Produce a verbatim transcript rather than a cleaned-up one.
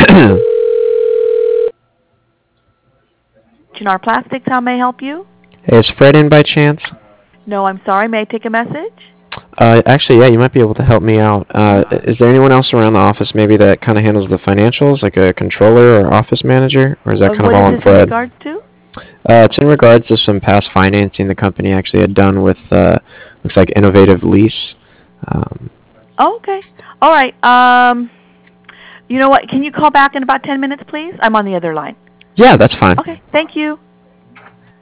Chinar Plastics, how may I help you? Hey, is Fred in by chance? No, I'm sorry. May I take a message? Uh, actually, yeah, you might be able to help me out. Uh, Uh-huh. is there anyone else around the office maybe that kind of handles the financials, like a controller or office manager, or is that Uh, kind of what all is on this in Fred? regards to? Uh, it's in regards to some past financing the company actually had done with, uh, looks like Innovative Lease. Um, Oh, okay. All right. Um, you know what? Can you call back in about ten minutes, please? I'm on the other line. yeah, that's fine. Okay. Thank you.